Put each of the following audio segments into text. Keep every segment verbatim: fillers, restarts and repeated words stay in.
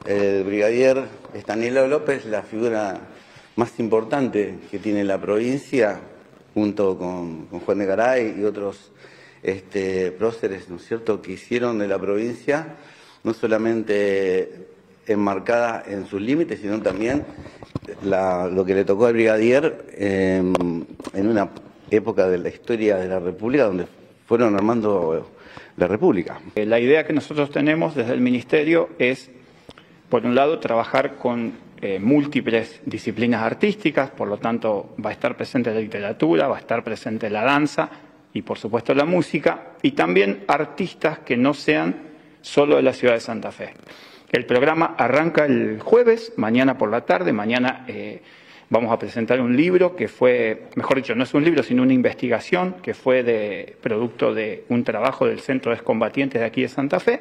el brigadier Estanislao López, la figura más importante que tiene la provincia, junto con, con Juan de Garay y otros este, próceres, ¿no es cierto?, que hicieron de la provincia no solamente enmarcada en sus límites, sino también la, lo que le tocó al brigadier eh, en una época de la historia de la República donde fueron armando la República. La idea que nosotros tenemos desde el Ministerio es, por un lado, trabajar con eh, múltiples disciplinas artísticas, por lo tanto va a estar presente la literatura, va a estar presente la danza y, por supuesto, la música, y también artistas que no sean solo de la ciudad de Santa Fe. El programa arranca el jueves, mañana por la tarde, mañana eh, vamos a presentar un libro que fue, mejor dicho, no es un libro, sino una investigación que fue de producto de un trabajo del Centro de Excombatientes de aquí de Santa Fe,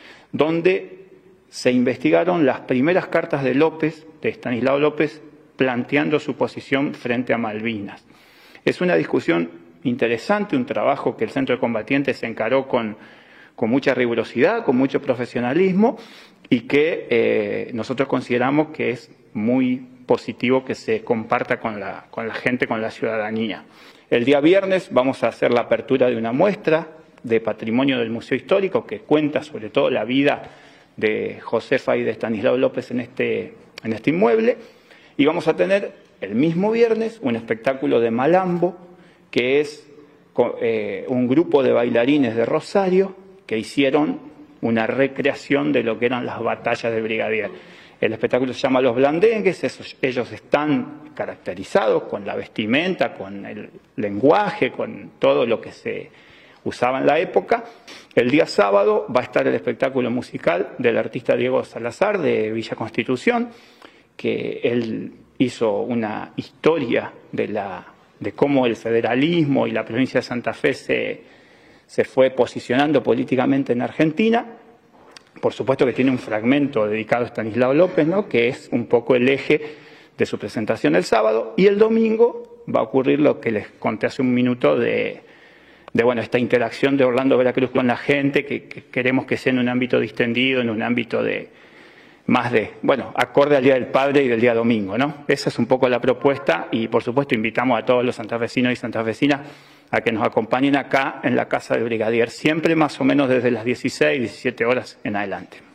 donde se investigaron las primeras cartas de López, de Estanislao López, planteando su posición frente a Malvinas. Es una discusión interesante, un trabajo que el Centro de Combatientes se encaró con, con mucha rigurosidad, con mucho profesionalismo, y que eh, nosotros consideramos que es muy positivo que se comparta con la, con la gente, con la ciudadanía. El día viernes vamos a hacer la apertura de una muestra de patrimonio del Museo Histórico que cuenta sobre todo la vida de Josefa y de Estanislao López en este, en este inmueble, y vamos a tener el mismo viernes un espectáculo de malambo, que es eh, un grupo de bailarines de Rosario que hicieron una recreación de lo que eran las batallas del brigadier. El espectáculo se llama Los Blandengues, esos, ellos están caracterizados con la vestimenta, con el lenguaje, con todo lo que se usaba en la época. El día sábado va a estar el espectáculo musical del artista Diego Salazar de Villa Constitución, que él hizo una historia de, la, de cómo el federalismo y la provincia de Santa Fe se, se fue posicionando políticamente en Argentina. Por supuesto que tiene un fragmento dedicado a Estanislao López, ¿no?, que es un poco el eje de su presentación el sábado, y el domingo va a ocurrir lo que les conté hace un minuto de, de bueno, esta interacción de Orlando Veracruz con la gente, que, que queremos que sea en un ámbito distendido, en un ámbito de más de, bueno, acorde al Día del Padre y del día domingo, ¿no? Esa es un poco la propuesta, y por supuesto invitamos a todos los santafesinos y santafesinas a que nos acompañen acá en la Casa del Brigadier, siempre más o menos desde las dieciséis, diecisiete horas en adelante.